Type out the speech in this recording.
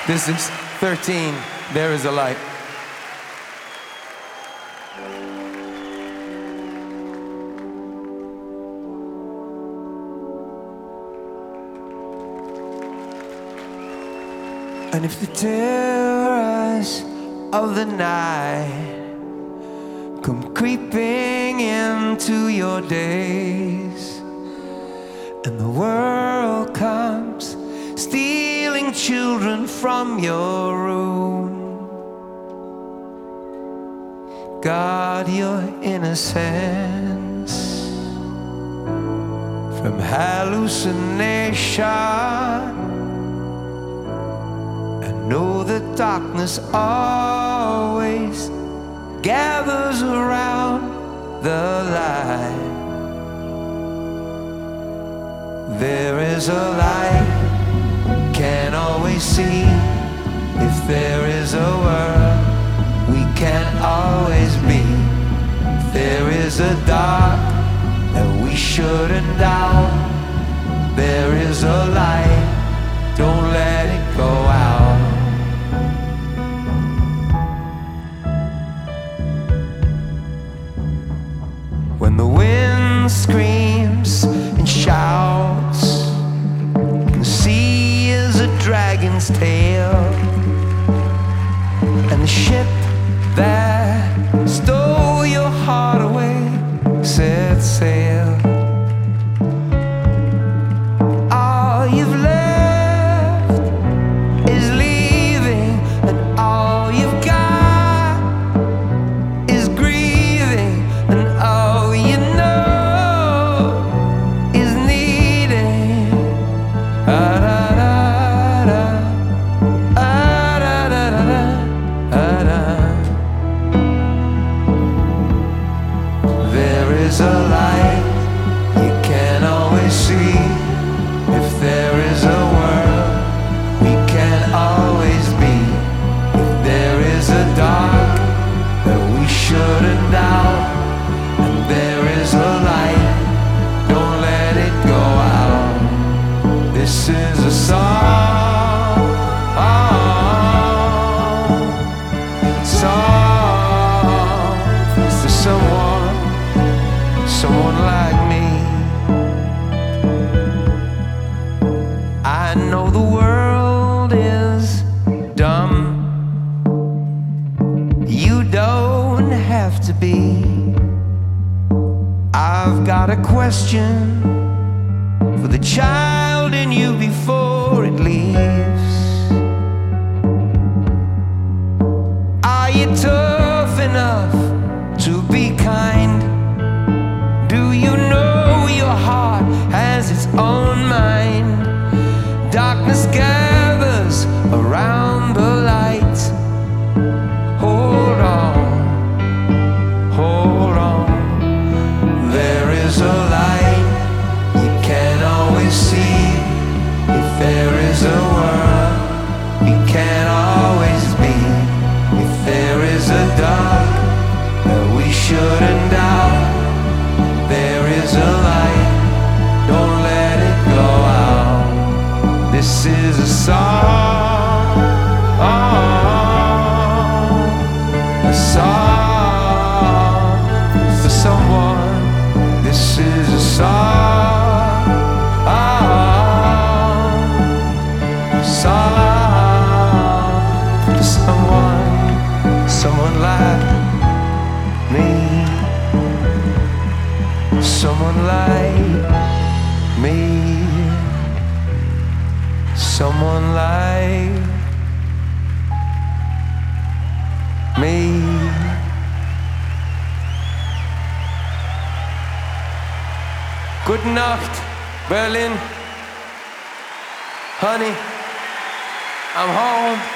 This is 13, There Is a Light. And if the terrors of the night come creeping into your days, and the world comes stealing children from your room, guard your innocence from hallucination. Know that darkness always gathers around the light. There is a light, can't always see. If there is a world, we can't always be. If there is a dark that we shouldn't doubt, there is a light, don't let it go out. When the wind screams and shouts, and the sea is a dragon's tail, and the ship that stole your heart away set sail, all you've left is leaving, and all you've got is grieving, and all you know is needing. There is a light you can't always see. If there is a world, we can't always be. If there is a dark that we shouldn't doubt, and there is a light, don't let it go out. This is a song, song for someone like me. I know the world is dumb, you don't have to be. I've got a question for the child in you before it leaves. Are you tough enough to be kind? Do you know your heart has its own mind? Darkness gathers around the light. Hold on, hold on. There is a light you can't always see. If there is a world, we can't always be. If there is a dark that we shouldn't doubt, there is a light, don't let it go out. This is a song, a song for someone. This is a song, song for someone like me. Someone like me. Someone like me. Good Nacht, Berlin. Honey, I'm home.